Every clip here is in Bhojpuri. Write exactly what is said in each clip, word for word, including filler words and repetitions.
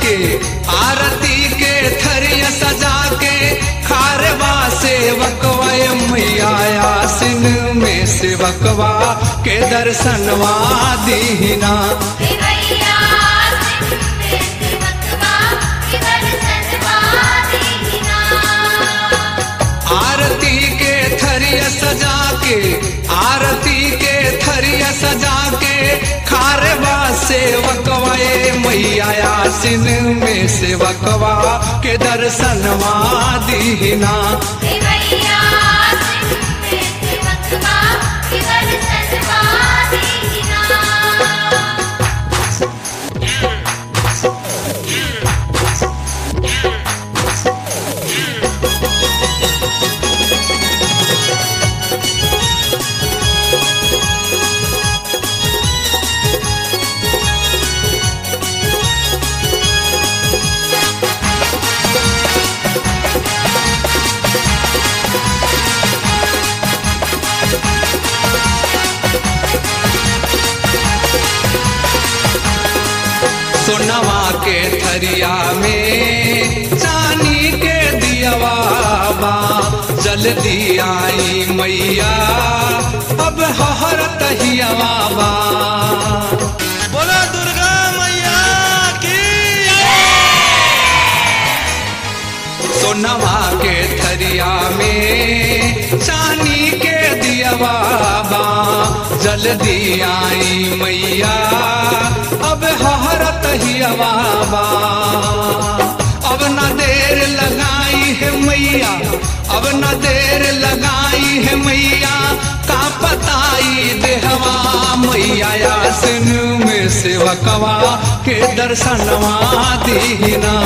के आरती के थरिया सजा के खारवा सेवकवा मैया आसिन में सेवकवा के दर्शनवा दीना। आरती के थरिया सजा के आरती के थरिया सजा के खारवा सेवकवा मैया आसिन में सेवकवा के दर्शनवा दीना। सोनवा के थरिया में चांदी के दियावा बा जल्दी आई मैया अब हरत हियावा बा। बोला दुर्गा मैया की। सोनवा के थरिया में चांदी के दियावा बा जल्दी आई मैया अब हरत हियावा बा। अब न देर लगाई है मैया अब न देर लगाई है मैया का पताई देहवा मैया आसिन में सेवकवा के दर्शनवा दीना।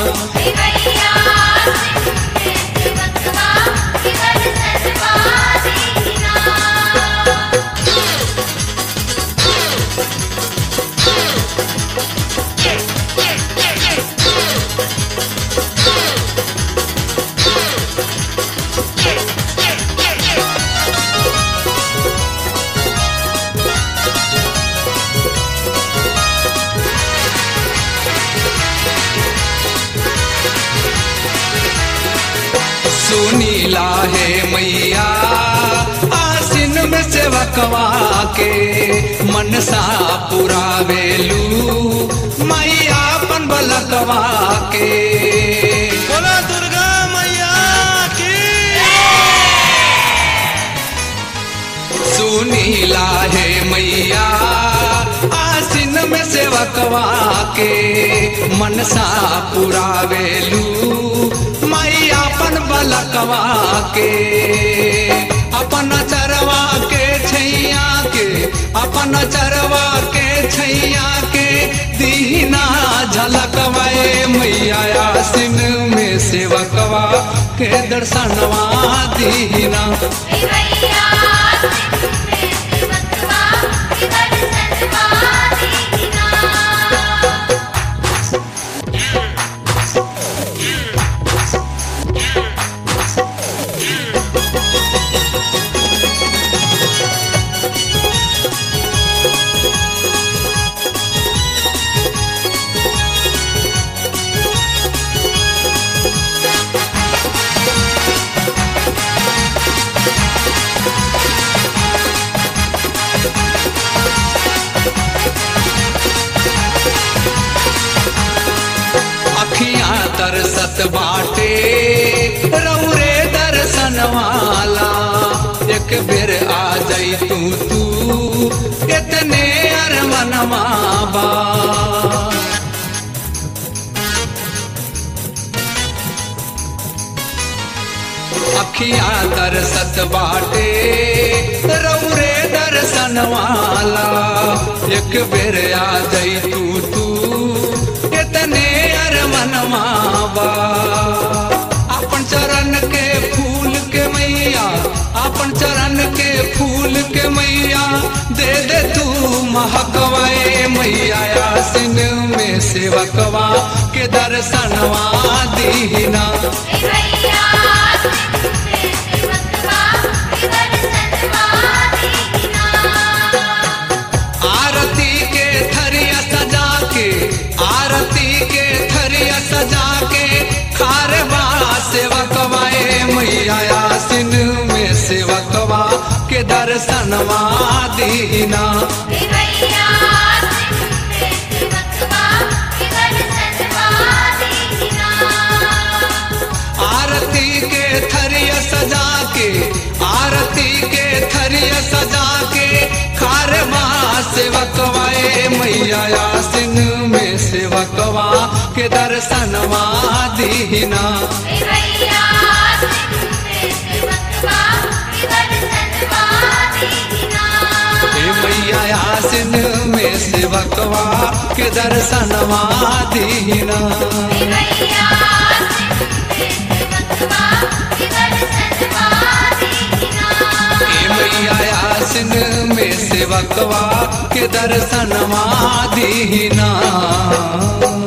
सुनीला है मैया आसिन में सेवकवा के मनसा पुरावेलू मैया पन बलकवा के। बोला दुर्गा मैया की। सुनीला है मैया आसिन में सेवकवा के मनसा पुरावेलू मैया अपन बलकवा के। अपन चरवा के छैया के अपन चरवा के छैया के दीना झलकवा मैया आसिन में सेवकवा के दर्शनवा दीना। अखियां तरसत बाटे रौरे दर्शन वाला एक बेर आ जाई तू तू इतने अरमनवा बा। अखियां तरसत बाटे रौरे दर्शन वाला एक बेर आ जाई तू तू इतने अरमनवा बा। अपन चरण के फूल के मैया अपन चरण के फूल के मैया दे दे तू महकवा मैया आसिन में सेवकवा के दर्शनवा दीना। आरती के थरिया सजा के आरती के थरिया सेवकवा ए मैया आसिन में सेवकवा के दर्शनवा दीना। आरती के थरिया सजा के आरती के थरिया सजा के खारमा सेवकवा ए मैया आसिन में सेवकवा के दर्शनवा दीना। हे मैया आसिन में सेवकवा के दर्शनवा दीना। मैया आसिन में सेवकवा के दर्शनवा दीना।